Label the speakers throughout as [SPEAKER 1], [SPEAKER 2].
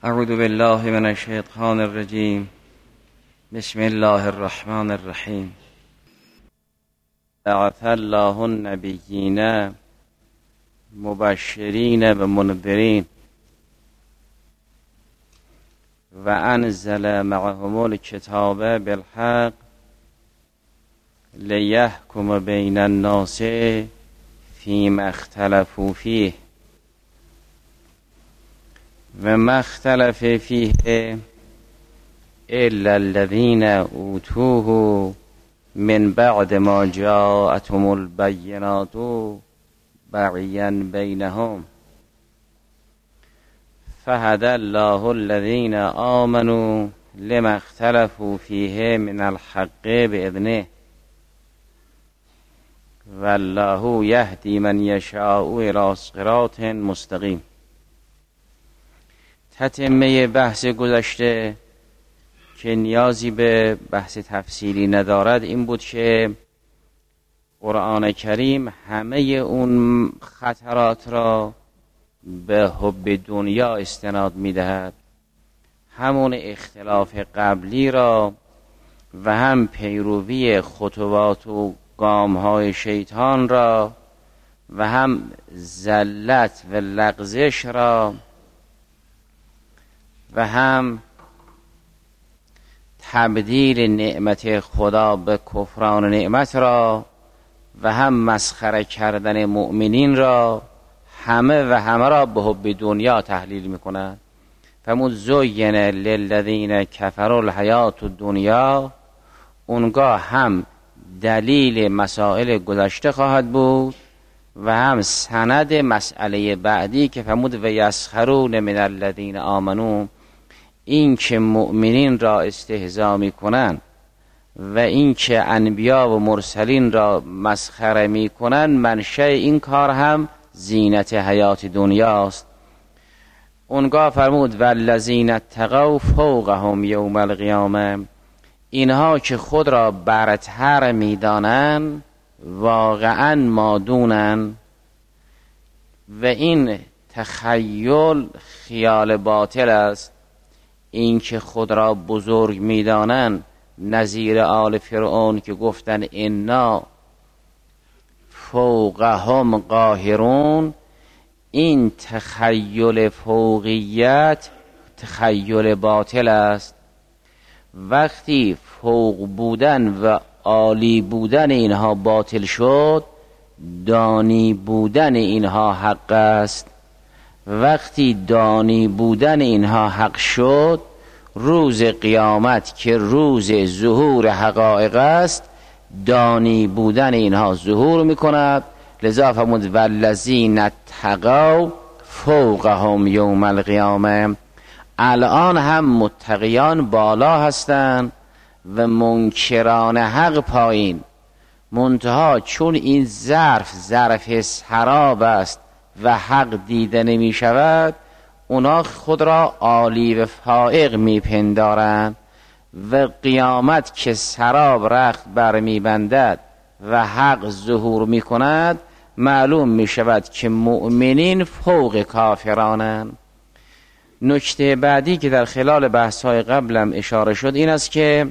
[SPEAKER 1] اعوذ بالله من الشیطان الرجیم. بسم الله الرحمن الرحیم. بعث الله النبیین مبشرین و منذرین و انزل معهم الکتاب بالحق لیحکم بین الناس فیما اختلفوا فیه و ما اختلف فیه الا الذین اوتوه من بعد ما جاءتهم البینات بغیا بینهم فهدی الله الذین آمنوا لما اختلفوا فیه من الحق باذنه والله یهدی من یشاء الی صراط مستقیم. تتمه بحث گذشته که نیازی به بحث تفصیلی ندارد این بود که قرآن کریم همه اون خطرات را به حب دنیا استناد می‌دهد، همون اختلاف قبلی را و هم پیروی خطوات و گام‌های شیطان را و هم ذلت و لغزش را و هم تبدیل نعمت خدا به کفران نعمت را و هم مسخره کردن مؤمنین را همه را به حب دنیا تحلیل می‌کند. فرمود زین للذین کفروا الحیات الدنیا، اونگاه هم دلیل مسائل گذشته خواهد بود و هم سند مسئله بعدی که فرمود و یسخرون من الذین آمنوا، این که مؤمنین را استهزا میکنن و این که انبیا و مرسلین را مسخره میکنن، منشأ این کار هم زینت حیات دنیاست. اونگاه فرمود والذین اتقوا فوقهم یوم القیامه، اینها که خود را برتر میدانن واقعا مادونن و این تخیل خیال باطل است. این که خود را بزرگ میدانن نظیر آل فرعون که گفتن انا فوقهم قاهرون، این تخیل فوقیت تخیل باطل است. وقتی فوق بودن و عالی بودن اینها باطل شد، دانی بودن اینها حق است. وقتی دانی بودن اینها حق شد، روز قیامت که روز ظهور حقایق است، دانی بودن اینها ظهور میکند. لذا فرمود والذین اتقوا فوقهم یوم القیامه، الان هم متقیان بالا هستند و منکران حق پایین. منتها چون این ظرف سراب است و حق دیده نمی شود، اونا خود را عالی و فائق می پندارند و قیامت که سراب رخت بر می بندد و حق ظهور می کند، معلوم می شود که مؤمنین فوق کافرانند. نکته بعدی که در خلال بحث‌های قبلم اشاره شد این است که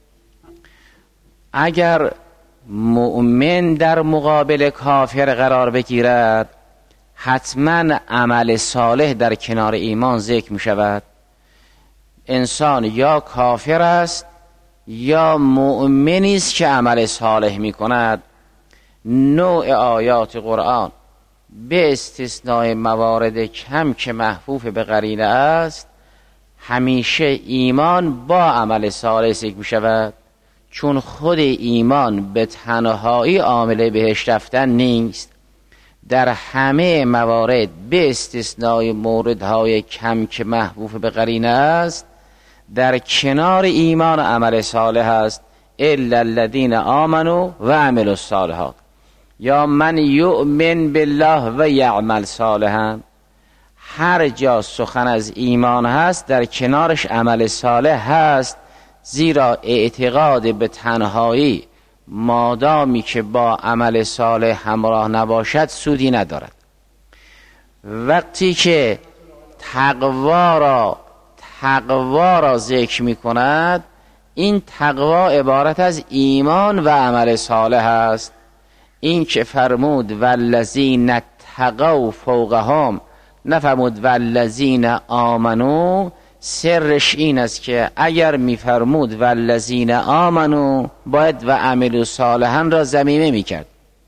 [SPEAKER 1] اگر مؤمن در مقابل کافر قرار بگیرد، حتما عمل صالح در کنار ایمان ذکر می شود. انسان یا کافر است یا مؤمنی است که عمل صالح می کند. نوع آیات قرآن به استثناء موارد کم که محفوف به قرینه است، همیشه ایمان با عمل صالح ذکر می شود، چون خود ایمان به تنهایی عامل بهشت رفتن نیست. در همه موارد به استثناء موردهای کم که محفوف به قرینه است، در کنار ایمان عمل صالح است. الا الذین آمنوا و عملوا الصالحات، یا من یؤمن بالله و یعمل صالحا. هر جا سخن از ایمان هست در کنارش عمل صالح هست، زیرا اعتقاد به تنهایی مادامی که با عمل صالح همراه نباشد سودی ندارد. وقتی که تقوا را تقوا را ذکر می کند، این تقوا عبارت از ایمان و عمل صالح است. این که فرمود والذین تقوا فوقهم، نفرمود والذین آمنو، سرش این است که اگر میفرمود والذین آمنو باید و عملوا صالحا را ضمیمه میکرد.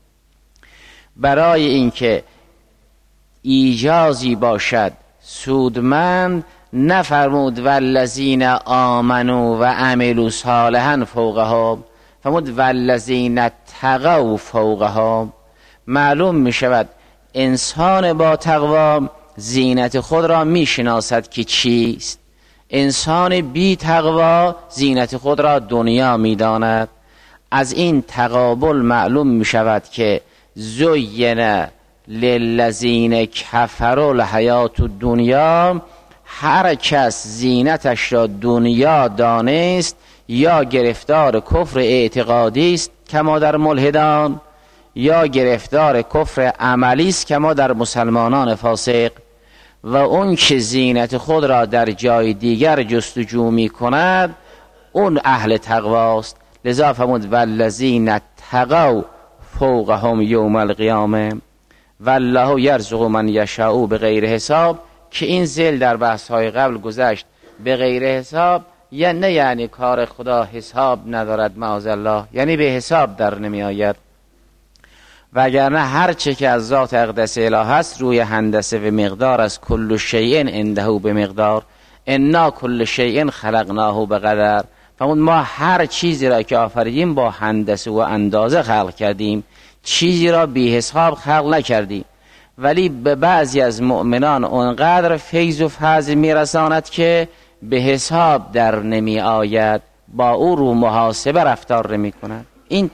[SPEAKER 1] برای اینکه ایجازی باشد سودمند، نفرمود والذین آمنو و عملوا صالحا فوقهم، فرمود والذین تقوا فوقهم. معلوم می شود انسان با تقوا زینت خود را می شناسد که چیست. انسان بی تقوا زینت خود را دنیا می داند. از این تقابل معلوم می شود که زین للذین کفروا الحیات الدنیا، هر کس زینتش را دنیا دانست یا گرفتار کفر اعتقادی است کما در ملحدان، یا گرفتار کفر عملی است کما در مسلمانان فاسق. و اون که زینت خود را در جای دیگر جستجو می کند اون اهل تقواست. لذا فرمود والذین تقوا فوقهم یوم القیامه والله یرزق من یشاء بغیر حساب، که این ذیل در بحث‌های قبل گذشت. به غیر حساب یعنی کار خدا حساب ندارد معاذالله، یعنی به حساب در نمی آید. وگرنه هر چه که از ذات اقدس اله هست روی هندسه و مقدار از کل شیء عنده به مقدار، انا کل شیء خلقناه بقدر. فرمود ما هر چیزی را که آفریدیم با هندسه و اندازه خلق کردیم، چیزی را بی حساب خلق نکردیم. ولی به بعضی از مؤمنان اونقدر فیض و فضل میرساند که به حساب در نمی آید، با او رو محاسبه رفتار نمی کند. این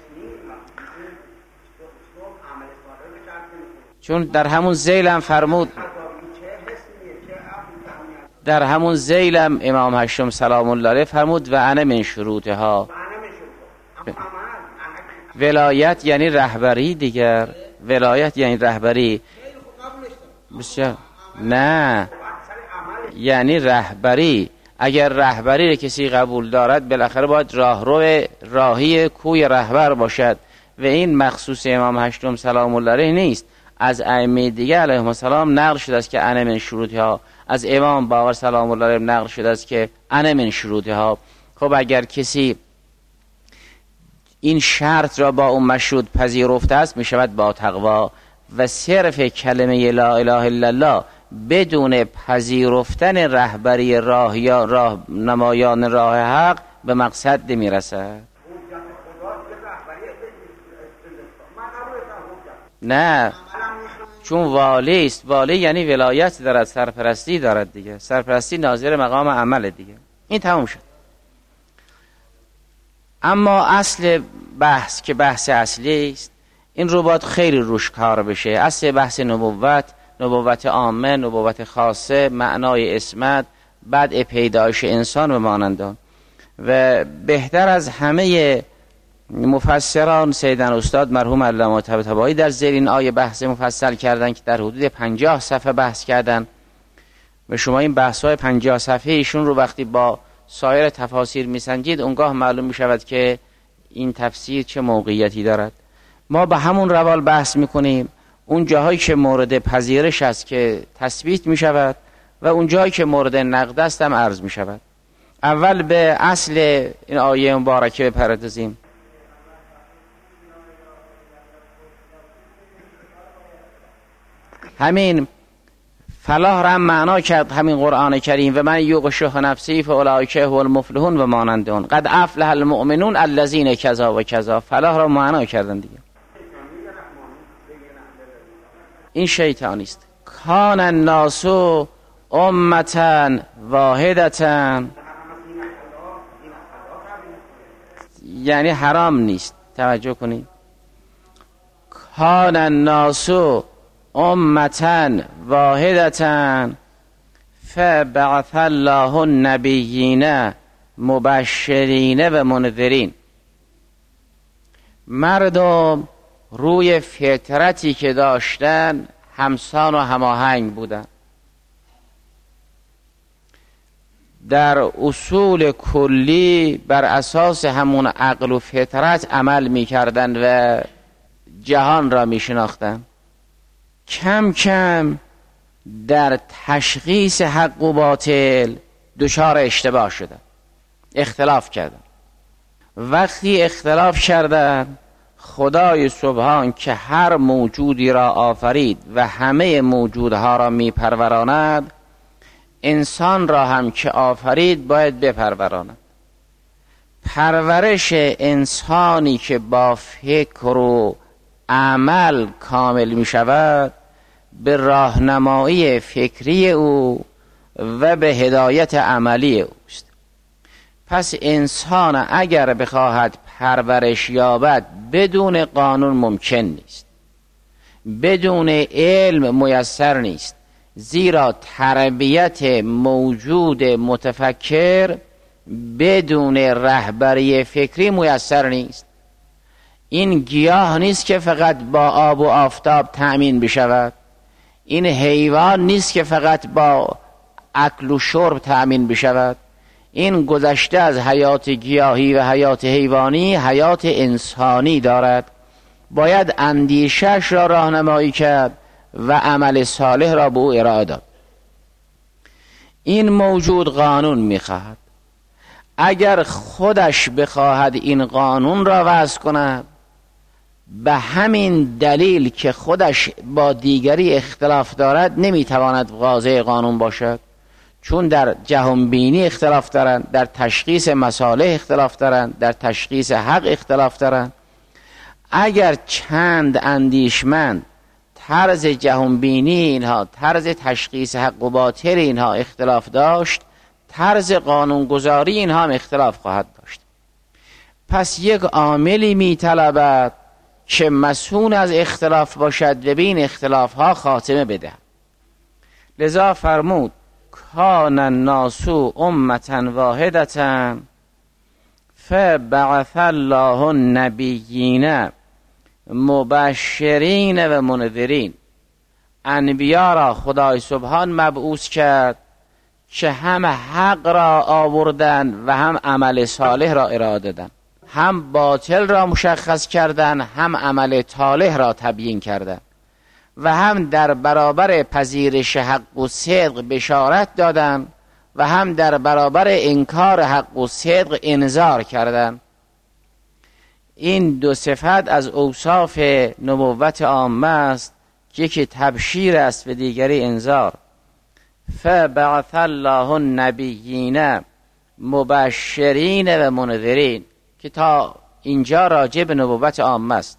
[SPEAKER 1] چون در همون ذیلم فرمود، در همون ذیلم امام هشتم سلام الله علیه فرمود و انا من شروطها. ولایت یعنی رهبری دیگر، ولایت یعنی رهبری. بسیار نه، یعنی رهبری. اگر رهبری کسی قبول دارد بالاخره باید راهی کوی رهبر باشد و این مخصوص امام هشتم سلام الله علیه نیست. از ائمه دیگه علیهم السلام نقل شده است که انا من شروطها. از امام باقر سلام الله علیه نقل شده است که انا من شروطها. خب اگر کسی این شرط را با اون مشروط پذیرفته است می شود با تقوا. و صرف کلمه لا اله الا الله بدون پذیرفتن رهبری راه یا راه نمایان راه حق به مقصد نمی رسد. نه، چون والی است. والی یعنی ولایت دارد، سرپرستی دارد دیگه. سرپرستی ناظر مقام عمل دیگه. این تمام شد. اما اصل بحث که بحث اصلی است، این رو باید خیلی روش کار بشه. اصل بحث نبوت عامه، نبوت خاصه، معنای اسمت، بعد پیدایش انسان و مانندان. و بهتر از همه مفسران سیدن استاد مرحوم علامه طباطبایی در زیر این آیه بحث مفصل کردن که در حدود 50 صفحه بحث کردن. و شما این بحث‌های 50 صفحه ایشون رو وقتی با سایر تفاسیر میسنجید اونگاه معلوم میشود که این تفسیر چه موقعیتی دارد. ما به همون روال بحث میکنیم. اون جاهایی که مورد پذیرش است که تثبیت میشود و اون جاهایی که مورد نقد است هم عرض میشود. اول به اصل این آیه مبارکه بپردازیم. همین فلاح را معنا کرد همین قرآن کریم و من یوق شح نفسی فاولئک هم المفلحون و مانندون. قد افلح المؤمنون الذین کذا و کذا. فلاح را معنا کردن دیگه. این شیطانی است. کان الناس امة واحدة، یعنی حرام نیست. توجه کنید. کان الناس امة واحدة فبعث الله النبیین مبشرین و منذرین. مردم روی فطرتی که داشتن همسان و هماهنگ بودن. در اصول کلی بر اساس همون عقل و فطرت عمل میکردن و جهان را میشناختن. کم کم در تشخیص حق و باطل دچار اشتباه شدن، اختلاف کردن. وقتی اختلاف کردن، خدای سبحان که هر موجودی را آفرید و همه موجودها را میپروراند، انسان را هم که آفرید باید بپروراند. پرورش انسانی که با فکر و عمل کامل می شود به راهنمایی فکری او و به هدایت عملی اوست. پس انسان اگر بخواهد پرورش یابد بدون قانون ممکن نیست، بدون علم میسر نیست، زیرا تربیت موجود متفکر بدون رهبری فکری میسر نیست. این گیاه نیست که فقط با آب و آفتاب تأمین بشود، این حیوان نیست که فقط با اکل و شرب تأمین بشود. این گذشته از حیات گیاهی و حیات حیوانی حیات انسانی دارد. باید اندیشش را راهنمایی کرد و عمل صالح را به او ارائه داد. این موجود قانون میخواهد. اگر خودش بخواهد این قانون را وضع کند، به همین دلیل که خودش با دیگری اختلاف دارد نمیتواند واضع قانون باشد، چون در جهانبینی اختلاف دارند، در تشخیص مصالح اختلاف دارند، در تشخیص حق اختلاف دارند. اگر چند اندیشمند طرز جهانبینی اینها، طرز تشخیص حق و باطل اینها اختلاف داشت، طرز قانونگذاری اینها هم اختلاف خواهد داشت. پس یک عاملی میطلبد که مسئول از اختلاف باشد و به این اختلاف ها خاتمه بده. لذا فرمود کان الناس امة واحدة فبعث الله النبیین مبشرین و منذرین. انبیا را خدای سبحان مبعوث کرد که هم حق را آوردن و هم عمل صالح را ارائه دادن، هم باطل را مشخص کردن، هم عمل صالح را تبیین کردن، و هم در برابر پذیرش حق و صدق بشارت دادن و هم در برابر انکار حق و صدق انذار کردن. این دو صفت از اوصاف نبوت عامه است که یکی تبشیر است و دیگری انذار. فبعث الله النبیین مبشرین و منذرین، که تا اینجا راجع به نبوت عامه است.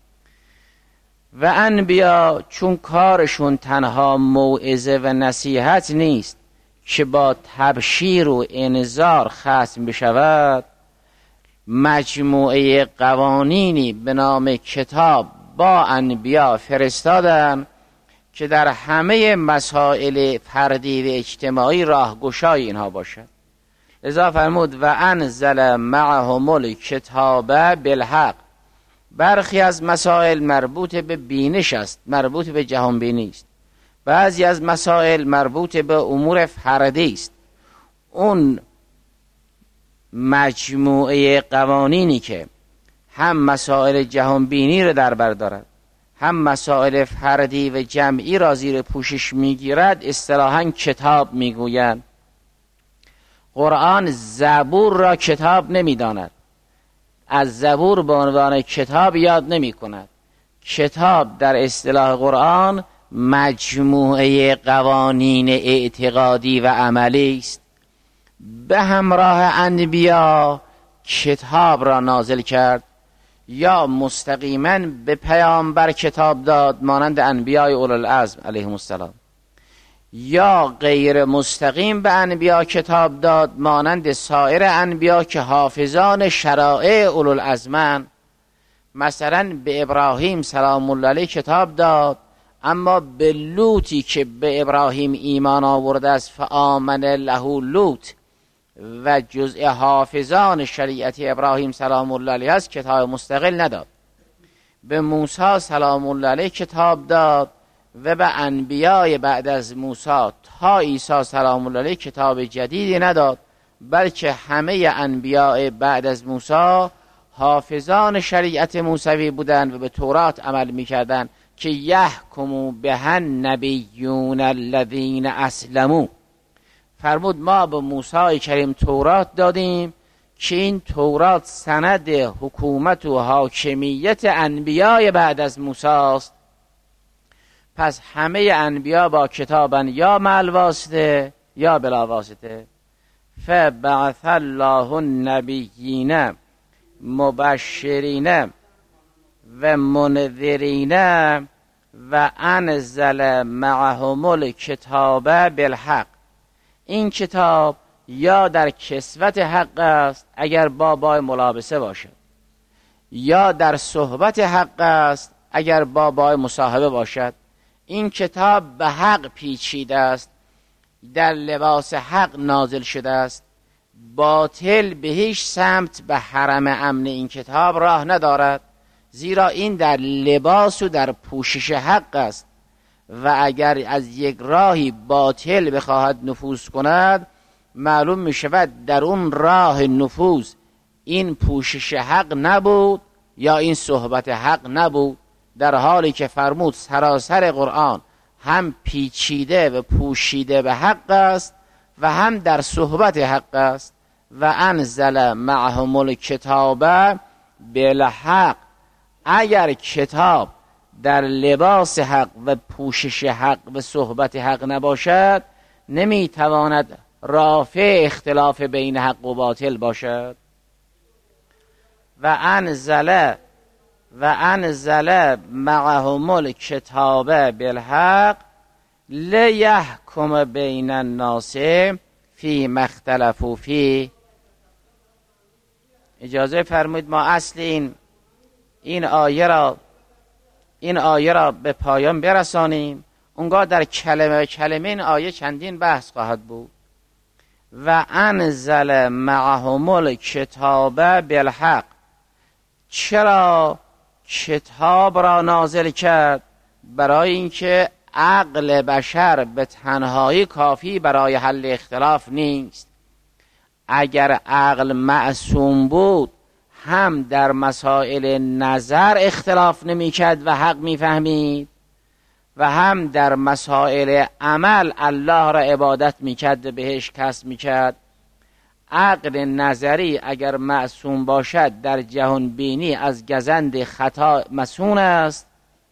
[SPEAKER 1] و انبیا چون کارشون تنها موعظه و نصیحت نیست که با تبشیر و انذار ختم بشود، مجموعه قوانینی به نام کتاب با انبیا فرستادن که در همه مسائل فردی و اجتماعی راهگشای اینها باشد. لذا فرمود و انزل معهم الکتاب بالحق. برخی از مسائل مربوط به بینش است، مربوط به جهان بینی است. بعضی از مسائل مربوط به امور فردی است. اون مجموعه قوانینی که هم مسائل جهان بینی را در بر دارد، هم مسائل فردی و جمعی را زیر پوشش میگیرد، اصطلاحاً کتاب میگویند. قرآن زبور را کتاب نمیداند، از زبور به عنوان کتاب یاد نمی کند. کتاب در اصطلاح قرآن مجموعه قوانین اعتقادی و عملی است. به همراه انبیا کتاب را نازل کرد، یا مستقیما به پیامبر کتاب داد مانند انبیای اولوالعزم علیهم السلام، یا غیر مستقیم به انبیا کتاب داد مانند سایر انبیا که حافظان شرائع اولوالعزمن. مثلا به ابراهیم سلام الله علیه کتاب داد، اما به لوطی که به ابراهیم ایمان آورده است فآمن له لوط و جزء حافظان شریعت ابراهیم سلام الله علیه است کتاب مستقل نداد. به موسی سلام الله علیه کتاب داد و به انبیای بعد از موسی تا عیسی سلام الله علیه کتاب جدیدی نداد، بلکه همه انبیاء بعد از موسی حافظان شریعت موسوی بودند و به تورات عمل میکردند که یحکموا بها النبیون الذین اسلموا. فرمود ما به موسی کریم تورات دادیم که این تورات سند حکومت و حاکمیت انبیاء بعد از موسی است. پس همه انبیا با کتابن یا مع واسطه یا بلا واسطه. فبعث الله النبیین مبشرین و منذرین و انزل معهم الکتاب بالحق. این کتاب یا در کسوت حق است اگر با ملابسه باشد، یا در صحبت حق است اگر با مصاحبه باشد. این کتاب به حق پیچیده است، در لباس حق نازل شده است. باطل به هیچ سمت به حرم امن این کتاب راه ندارد، زیرا این در لباس و در پوشش حق است و اگر از یک راهی باطل بخواهد نفوذ کند، معلوم می شود در اون راه نفوذ این پوشش حق نبود یا این صحبت حق نبود، در حالی که فرمود سراسر قرآن هم پیچیده و پوشیده به حق است و هم در صحبت حق است. و انزل معهم الکتاب بالحق. اگر کتاب در لباس حق و پوشش حق و صحبت حق نباشد، نمیتواند رافع اختلاف بین حق و باطل باشد. و انزل معهم الکتاب بالحق لیحکم بین الناس فیما اختلفوا فیه. اجازه فرمایید ما اصل این آیه را به پایان برسانیم. اونگاه در کلمه این آیه چندین بحث خواهد بود. و انزل معهم الکتاب بالحق. چرا کتاب را نازل کرد؟ برای اینکه عقل بشر به تنهایی کافی برای حل اختلاف نیست. اگر عقل معصوم بود، هم در مسائل نظر اختلاف نمی‌کرد و حق می‌فهمید و هم در مسائل عمل الله را عبادت می‌کرد و بهش کسب می‌کرد. عقل نظری اگر معصوم باشد در جهان بینی از گزند خطا مصون است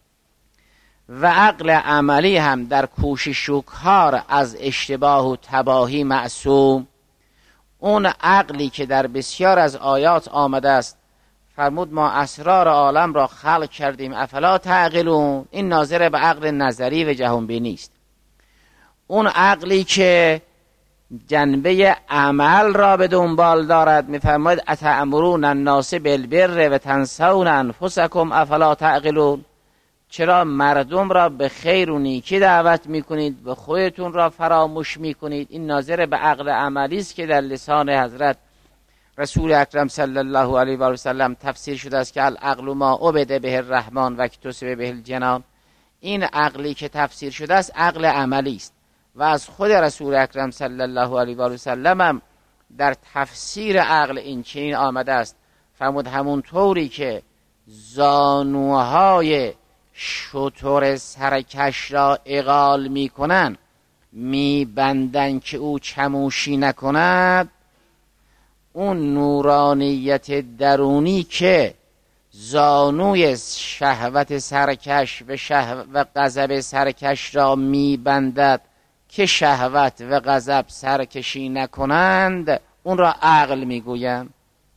[SPEAKER 1] و عقل عملی هم در کوشش و کار از اشتباه و تباهی معصوم. اون عقلی که در بسیار از آیات آمده است، فرمود ما اسرار عالم را خلق کردیم افلا تعقلون، این ناظر به عقل نظری و جهان بینی است. اون عقلی که جنبه عمل را به دنبال دارد، میفرماید اتأمرون الناس بالبر و تنسون انفسکم افلا تعقلون. چرا مردم را به خیر و نیکی دعوت میکنید و خودتون را فراموش میکنید؟ این ناظر به عقل عملی است که در لسان حضرت رسول اکرم صلی الله علیه و سلم تفسیر شده است که العقل ما عبد به الرحمن و اکتسب به الجنان. این عقلی که تفسیر شده است عقل عملی است و از خود رسول اکرم صلی الله علیه و سلم هم در تفسیر عقل این چنین آمده است. فرمود همون طوری که زانوهای شتر سرکش را اغال میکنن، میبندن که او چموشی نکند، اون نورانیت درونی که زانوی شهوت سرکش و غضب سرکش را میبندد که شهوت و غضب سرکشی نکنند، اون را عقل میگویند.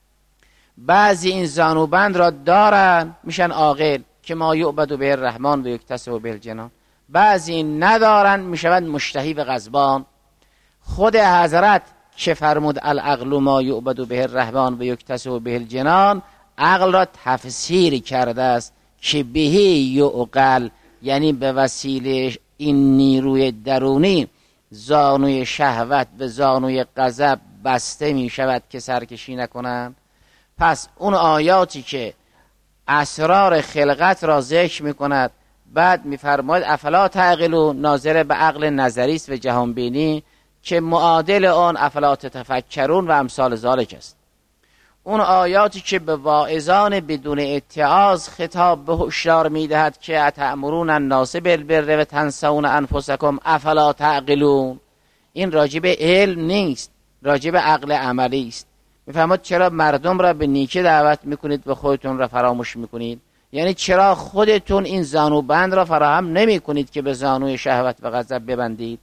[SPEAKER 1] بعضی این زانوبند را دارن میشن عاقل که ما یعبد به الرحمن و یکتسب به الجنان. بعضی ندارن میشوند مشتهی و غضبان. خود حضرت که فرمود العقل ما یعبد به الرحمن و یکتسب به الجنان، عقل را تفسیر کرده است که بهی یعقل، یعنی به وسیله این نیروی درونی زانوی شهوت و زانوی غضب بسته می شود که سرکشی نکنند. پس اون آیاتی که اسرار خلقت را ذکر می کند بعد میفرماید افلا تعقلون، ناظر به عقل نظری است و جهان بینی که معادل آن افلا تتفکرون و امثال ذالک است. اون آیاتی که به واعظان بدون اتعاظ خطاب به هشدار میدهد که اتأمرون الناس بالبر و تنسون انفسکم افلا تعقلون، این راجب علم نیست، راجب عقل عملی است. میفرماید چرا مردم را به نیکی دعوت میکنید و خودتون را فراموش میکنید؟ یعنی چرا خودتون این زانوبند را فراهم نمی کنید که به زانوی شهوت و غضب ببندید؟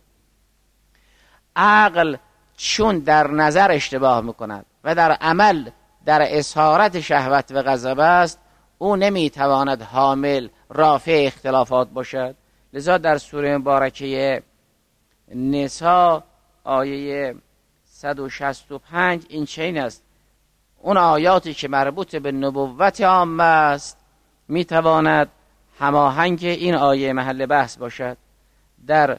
[SPEAKER 1] عقل چون در نظر اشتباه میکند و در عمل در اسارت شهوت و غضب است، او نمیتواند حامل رافع اختلافات باشد. لذا در سوره مبارکه نساء آیه 165 این چنین است: اون آیاتی که مربوط به نبوت عامه است میتواند هماهنگ این آیه محل بحث باشد. در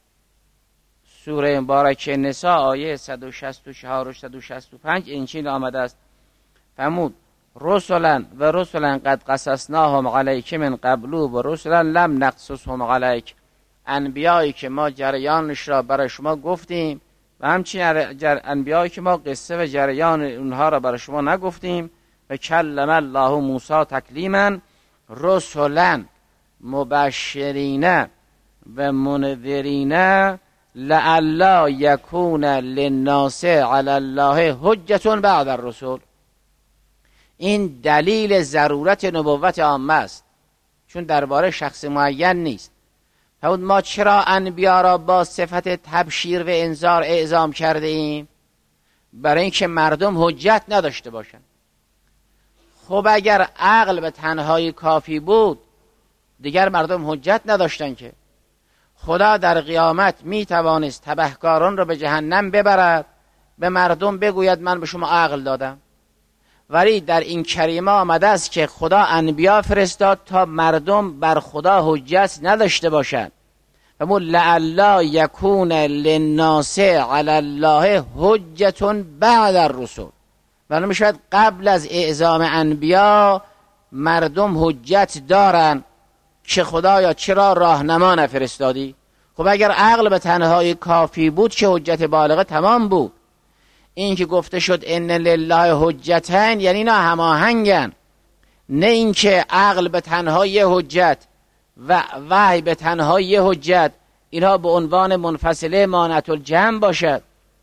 [SPEAKER 1] سوره مبارکه نساء آیه 164 و 165 این چنین آمده است: فرمود رسلا و رسلا قد قصصناهم علیک من قبل و رسلا لم نقصصهم علیک، انبیایی که ما جریانش را برای شما گفتیم و همچنین انبیایی که ما قصه و جریان اونها را برای شما نگفتیم. و کلم الله موسی تکلیما رسلا مبشرین و منذرین لعلی یکون للناس علی الله حجة بعد الرسل. این دلیل ضرورت نبوت عامه است، چون درباره شخص معین نیست. فرمود ما چرا انبیا را با صفت تبشیر و انذار اعزام کرده ایم؟ برای اینکه مردم حجت نداشته باشند. خب اگر عقل به تنهایی کافی بود دیگر مردم حجت نداشتن که. خدا در قیامت می توانست تبهکاران را به جهنم ببرد، به مردم بگوید من به شما عقل دادم. ولی در این کریمه آمده است که خدا انبیا فرستاد تا مردم بر خدا حجت نداشته باشند. فرمود لعلی یکون للناس علی الله حجة بعد الرسل، ولی میشود قبل از اعزام انبیا مردم حجت دارن که خدایا چرا راهنما نفرستادی؟ خب اگر عقل به تنهایی کافی بود که حجت بالغه تمام بود. این که گفته شد ان لله حجتین یعنی اینا هماهنگن، نه اینکه عقل به تنهایی حجت و وحی به تنهایی حجت اینها به عنوان منفصله مانعت الجمع باشد.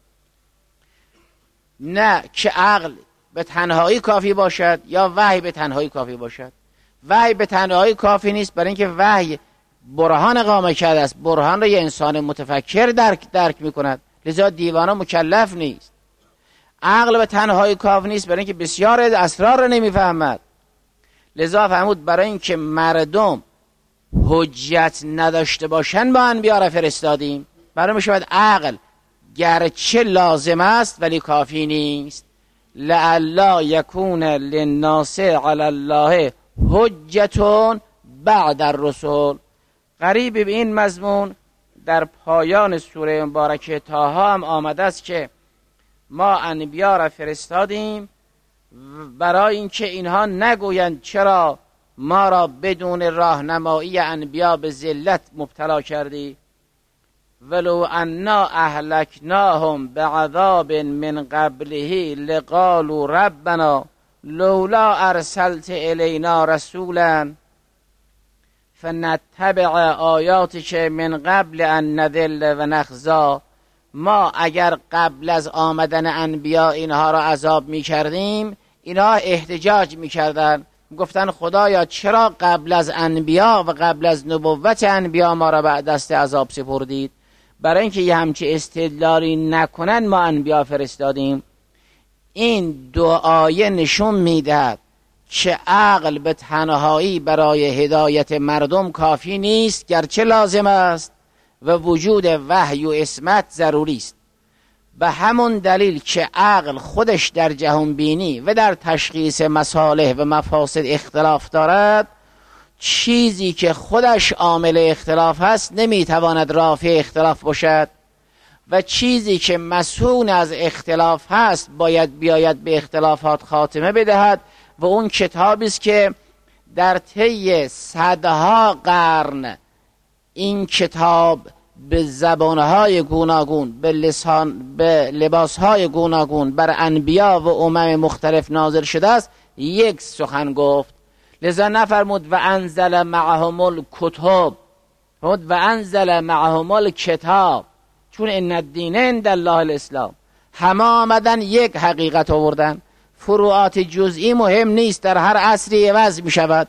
[SPEAKER 1] نه که عقل به تنهایی کافی باشد یا وحی به تنهایی کافی باشد. وحی به تنهایی کافی نیست، برای اینکه وحی برهان اقامه کرده است، برهان را یه انسان متفکر درک میکند، لذا دیوانه مکلف نیست. عقل به تنهایی کافی نیست، برای اینکه بسیار اسرار را نمیفهمد. لذا فرمود برای اینکه مردم حجت نداشته باشن با انبیا را فرستادیم. برای میشود عقل گرچه لازم است ولی کافی نیست. لعلی یکون للناس علی الله حجة بعد الرسل. قریب به این مضمون در پایان سوره مبارکه طه هم آمده است که ما انبیا را فرستادیم برای اینکه اینها نگویند چرا ما را بدون راهنمایی انبیا به ذلت مبتلا کردی. ولو انا اهلکناهم بعذاب من قبله لقالوا ربنا لولا ارسلت الینا رسولا فنتبع آیاتک من قبل ان نذل و نخزا. ما اگر قبل از آمدن انبیا اینها را عذاب می کردیم، اینها احتجاج می کردن، گفتن خدایا چرا قبل از انبیا و قبل از نبوت انبیا ما را به دست عذاب سپردید؟ برای اینکه یه همچی استدلالی نکنن ما انبیا فرستادیم. این دو آیه نشون میدهد که عقل به تنهایی برای هدایت مردم کافی نیست، گرچه لازم است و وجود وحی و عصمت ضروری است. به همون دلیل که عقل خودش در جهان بینی و در تشخیص مصالح و مفاسد اختلاف دارد، چیزی که خودش عامل اختلاف هست نمیتواند رافع اختلاف باشد و چیزی که مسئول از اختلاف هست باید بیاید به اختلافات خاتمه بدهد و اون کتابی است که
[SPEAKER 2] در طی صدها قرن این کتاب به زبانهای گوناگون، به لباسهای گوناگون بر انبیا و امم مختلف نازل شده است، یک سخن گفت. لذا نفرمود و انزل معهم الکتب، فرمود و انزل معهم الکتاب، چون ان الدین عند الله الاسلام. همه آمدن یک حقیقت آوردن. فروعات جزئی مهم نیست، در هر عصری عوض می شود.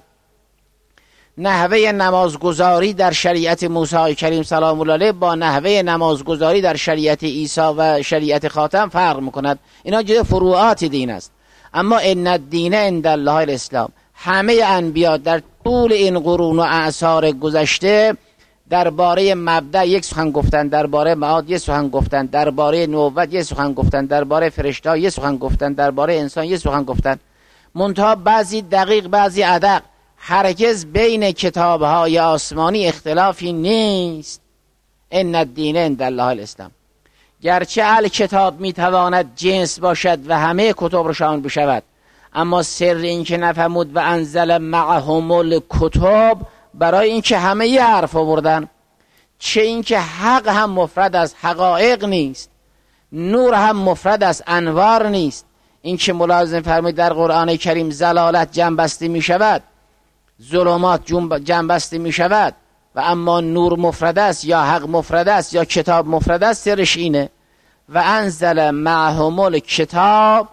[SPEAKER 2] نحوه نمازگزاری در شریعت موسی کریم سلام الله علیه با نحوه نمازگزاری در شریعت عیسی و شریعت خاتم فرق میکند. اینا جزء فروعات دین است. اما ان الدین عند الله الاسلام، همه انبیا در طول این قرون و اعصار گذشته درباره مبدأ یک سخن گفتن، درباره معاد یک سخن گفتن، درباره نبوت یک سخن گفتن، درباره فرشته یک سخن گفتن، درباره انسان یک سخن گفتن. منتها بعضی دقیق بعضی ادق. هرگز بین کتاب‌های آسمانی اختلافی نیست. ان الدین عند الله الاسلام. گرچه الکتاب میتواند جنس باشد و همه کتب را شامل بشود، اما سر این که نفهمود و انزل معهم الکتب برای این که همه ی حرف آوردن. چه این که حق هم مفرد است، حقایق نیست. نور هم مفرد است، انوار نیست. این که ملاحظه فرمایید در قرآن کریم ضلالت جنبسته می شود، ظلمات جنبسته می شود، و اما نور مفرد است یا حق مفرد است یا کتاب مفرد است. سرش اینه و انزل معهم الکتاب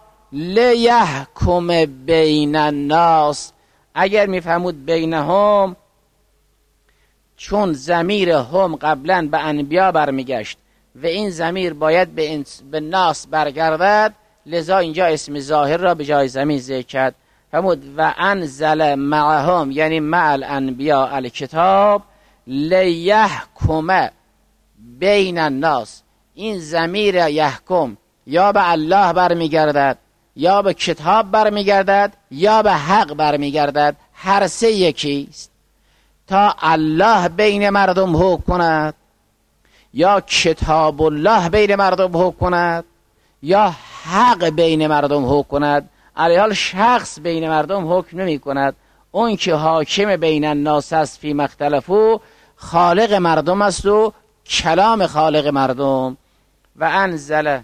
[SPEAKER 2] لیحکم بین الناس. اگر میفهمود بینهم، چون ضمیر هم قبلا به انبیا برمیگشت و این ضمیر باید به ناس برگردد، لذا اینجا اسم ظاهر را به جای ضمیر ذکر کرد. فرمود و انزل معهم، یعنی مع الانبیا الکتاب، لیحکم بین الناس. این ضمیر یحکم یا به الله برمیگردد، یا به کتاب برمیگردد، یا به حق برمیگردد. هر سه یکیست. تا الله بین مردم حکم کند، یا کتاب الله بین مردم حکم کند، یا حق بین مردم حکم کند. علیحال شخص بین مردم حکم نمی کند. اون که حاکم بین الناس است فی مختلفو، خالق مردم است و کلام خالق مردم. و انزل،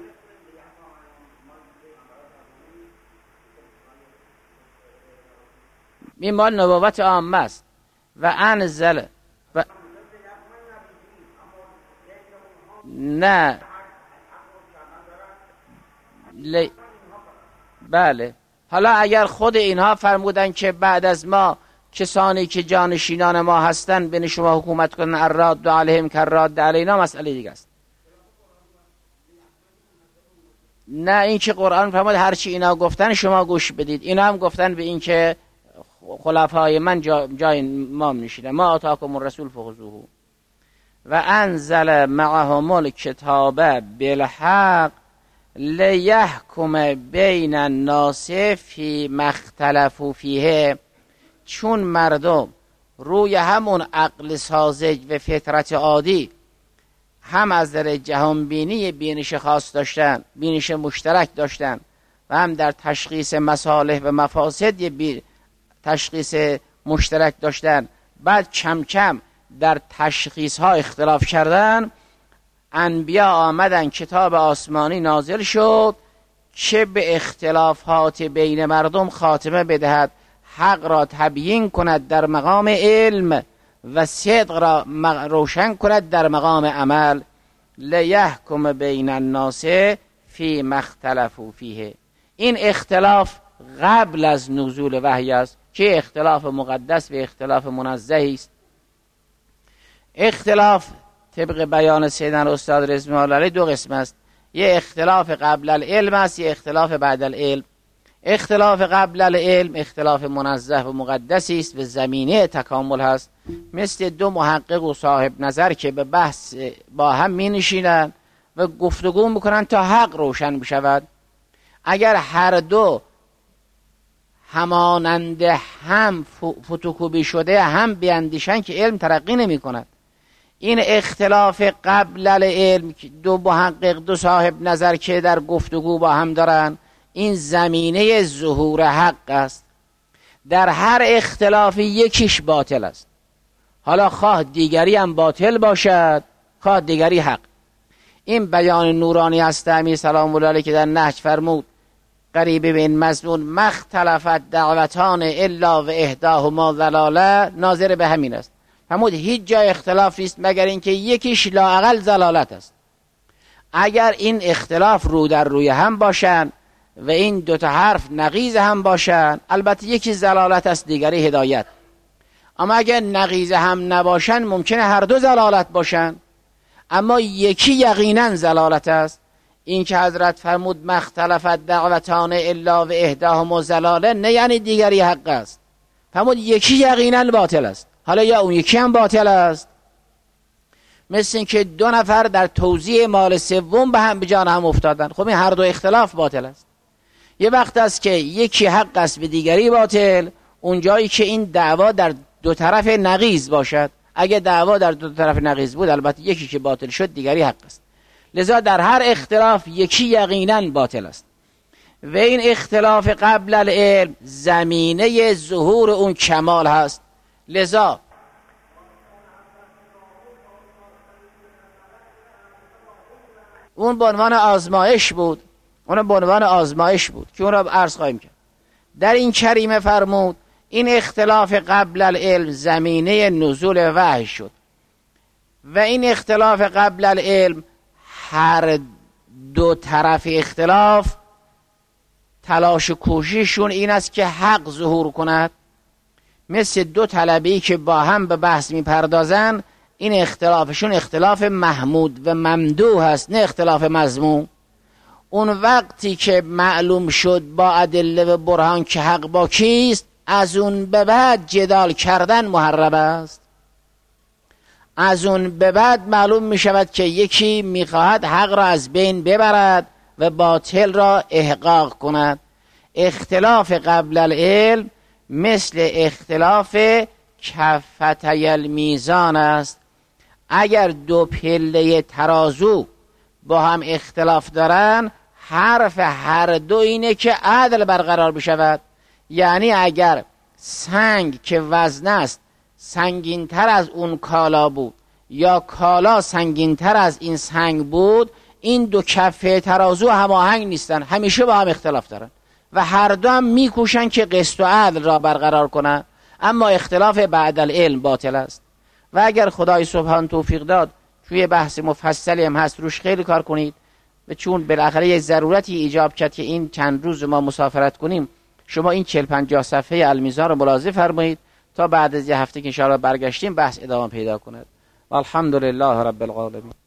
[SPEAKER 2] این مال نبوت عامه است. و انزل و نه بله. حالا اگر خود اینها فرمودن که بعد از ما کسانی که جانشینان ما هستن بین شما حکومت کنن، الراد علیهم کراد علینا، مسئله دیگه است. نه، این که قرآن فرمود هرچی اینا گفتن شما گوش بدید. اینا هم گفتن به این که خلفای من جای ما میشینه، ما آتاکم الرسول فخذوه. و انزل معهم الکتاب بالحق لیحکم بین الناس فی مختلفوا فیه. چون مردم روی همون عقل ساذج و فطرت عادی هم از در جهانبینی بینش خاص داشتن، بینش مشترک داشتن، و هم در تشخیص مصالح و مفاسد تشخیص مشترک داشتن، بعد کم کم در تشخیص ها اختلاف کردن، انبیا آمدن، کتاب آسمانی نازل شد که به اختلافات بین مردم خاتمه بدهد، حق را تبیین کند در مقام علم و صدق را روشن کند در مقام عمل. لیحکم بین الناس فی مختلفوا فیه. این اختلاف قبل از نزول وحی است که اختلاف مقدس و اختلاف منزه است. اختلاف طبق بیان سیدنا استاد رضوان الله علیه دو قسم است. یه اختلاف قبل العلم است، یه اختلاف بعد العلم. اختلاف قبل العلم اختلاف منزه و مقدسی است و زمینه تکامل هست، مثل دو محقق و صاحب نظر که به بحث با هم می نشینند و گفتگو میکنن تا حق روشن بشود. اگر هر دو همانند هم فتوکوپی شده هم بیاندیشن که علم ترقی نمی کند. این اختلاف قبل العلم، دو محقق دو صاحب نظر که در گفتگو با هم دارن، این زمینه ظهور حق است. در هر اختلافی یکیش باطل است. حالا خواه دیگری هم باطل باشد، خواه دیگری حق. این بیان نورانی است امیر سلام الله علیه که در نهج فرمود قریب به این مضمون مختلفت دعوتان الا و احداهما ضلاله، ناظر به همین است. فرمود هیچ جای اختلاف نیست مگر اینکه یکیش لااقل ضلالت است. اگر این اختلاف رو در روی هم باشن و این دوتا حرف نقیض هم باشن، البته یکی ضلالت است دیگری هدایت. اما اگر نقیض هم نباشن ممکنه هر دو ضلالت باشن، اما یکی یقینا ضلالت است. این که حضرت فرمود مختلفت دعوتان الا و احداهما ضلاله، نه یعنی دیگری حق است، فرمود یکی یقینا باطل است. حالا یا اون یکی هم باطل است، مثل این که دو نفر در توزیع مال سوم به هم به جان هم افتادن، خب این هر دو اختلاف باطل است. یه وقت است که یکی حق است به دیگری باطل، اونجایی که این دعوا در دو طرف نقیض باشد. اگه دعوا در دو طرف نقیض بود، البته یکی که باطل شد دیگری حق است. لذا در هر اختلاف یکی یقینا باطل است و این اختلاف قبل العلم زمینه ظهور اون کمال هست. لذا اون به عنوان آزمایش بود، که اون را عرض خواهیم کرد. در این کریمه فرمود این اختلاف قبل العلم زمینه نزول وحی شد و این اختلاف قبل العلم هر دو طرف اختلاف تلاش و کوشششون این است که حق ظهور کند. مثل دو طلبی که با هم به بحث میپردازن، این اختلافشون اختلاف محمود و ممدوح هست، نه اختلاف مذموم. اون وقتی که معلوم شد با ادله و برهان که حق با کیست، از اون به بعد جدال کردن محرم است. از اون به بعد معلوم می شود که یکی می خواهد حق را از بین ببرد و باطل را احقاق کند. اختلاف قبل العلم مثل اختلاف کفتي المیزان است. اگر دو پله ترازو با هم اختلاف دارن، حرف هر دو اینه که عدل برقرار بشود. یعنی اگر سنگ که وزن است سنگین‌تر از اون کالا بود یا کالا سنگین‌تر از این سنگ بود، این دو کفه ترازو هماهنگ نیستن، همیشه با هم اختلاف دارن و هر دو هم میکوشن که قسط و عدل را برقرار کنن. اما اختلاف بعد العلم باطل است و اگر خدای سبحان توفیق داد توی بحث مفصلی هم هست، روش خیلی کار کنید. و چون بالاخره یک ضرورتی ایجاب کرد که این چند روز ما مسافرت کنیم، شما این 40-50 صفحه المیزان رو ملاحظه فرمایید تا بعد از یه هفته که انشاءالله برگشتیم بحث ادامه پیدا کند. والحمدلله رب العالمین.